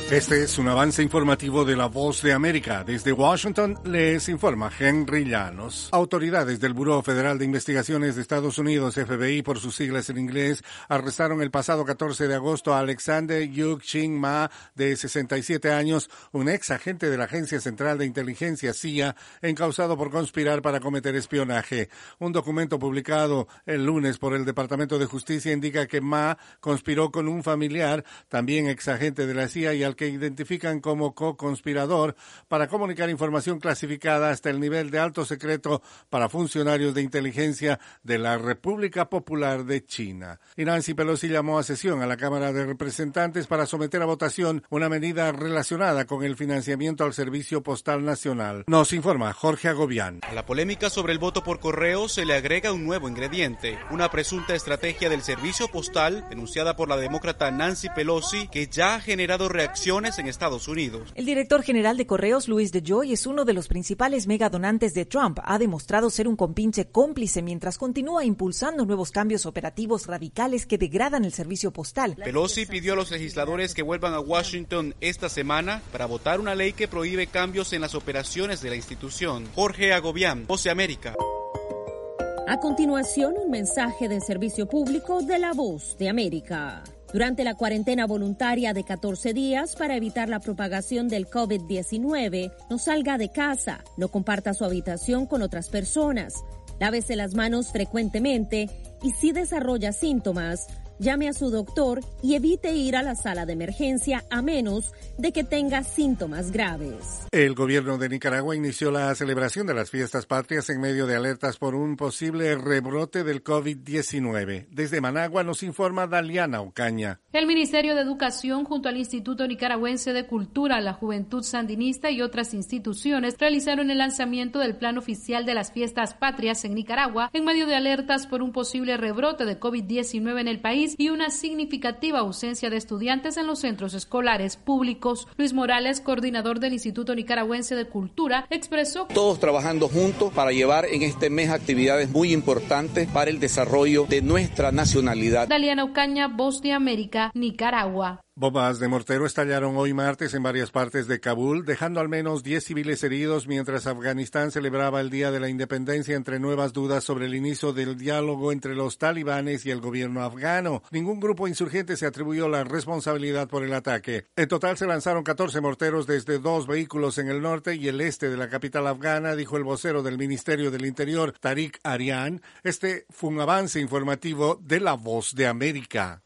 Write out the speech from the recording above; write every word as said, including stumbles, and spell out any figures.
Este es un avance informativo de La Voz de América. Desde Washington les informa Henry Llanos. Autoridades del Buró Federal de Investigaciones de Estados Unidos, F B I por sus siglas en inglés, arrestaron el pasado catorce de agosto a Alexander Yuk Ching Ma, de sesenta y siete años, un ex agente de la Agencia Central de Inteligencia C I A, encausado por conspirar para cometer espionaje. Un documento publicado el lunes por el Departamento de Justicia indica que Ma conspiró con un familiar, también ex agente de la C I A, y al que identifican como co-conspirador, para comunicar información clasificada hasta el nivel de alto secreto para funcionarios de inteligencia de la República Popular de China. Y Nancy Pelosi llamó a sesión a la Cámara de Representantes para someter a votación una medida relacionada con el financiamiento al Servicio Postal Nacional. Nos informa Jorge Agobián. A la polémica sobre el voto por correo se le agrega un nuevo ingrediente, una presunta estrategia del Servicio Postal denunciada por la demócrata Nancy Pelosi, que ya ha generado reacciones en Estados Unidos. El director general de Correos, Louis DeJoy, es uno de los principales megadonantes de Trump. Ha demostrado ser un compinche cómplice mientras continúa impulsando nuevos cambios operativos radicales que degradan el servicio postal. Pelosi pidió a los legisladores que vuelvan a Washington esta semana para votar una ley que prohíbe cambios en las operaciones de la institución. Jorge Agobián, Voz de América. A continuación, un mensaje del servicio público de La Voz de América. Durante la cuarentena voluntaria de catorce días para evitar la propagación del COVID diecinueve, no salga de casa, no comparta su habitación con otras personas, lávese las manos frecuentemente y si desarrolla síntomas, llame a su doctor y evite ir a la sala de emergencia a menos de que tenga síntomas graves. El gobierno de Nicaragua inició la celebración de las fiestas patrias en medio de alertas por un posible rebrote del COVID diecinueve. Desde Managua nos informa Daliana Ocaña. El Ministerio de Educación junto al Instituto Nicaragüense de Cultura, la Juventud Sandinista y otras instituciones realizaron el lanzamiento del plan oficial de las fiestas patrias en Nicaragua en medio de alertas por un posible rebrote de COVID diecinueve en el país y una significativa ausencia de estudiantes en los centros escolares públicos. Luis Morales, coordinador del Instituto Nicaragüense de Cultura, expresó: todos trabajando juntos para llevar en este mes actividades muy importantes para el desarrollo de nuestra nacionalidad. Daliana Ocaña, Voz de América, Nicaragua. Bombas de mortero estallaron hoy martes en varias partes de Kabul, dejando al menos diez civiles heridos mientras Afganistán celebraba el Día de la Independencia entre nuevas dudas sobre el inicio del diálogo entre los talibanes y el gobierno afgano. Ningún grupo insurgente se atribuyó la responsabilidad por el ataque. En total se lanzaron catorce morteros desde dos vehículos en el norte y el este de la capital afgana, dijo el vocero del Ministerio del Interior, Tariq Aryan. Este fue un avance informativo de La Voz de América.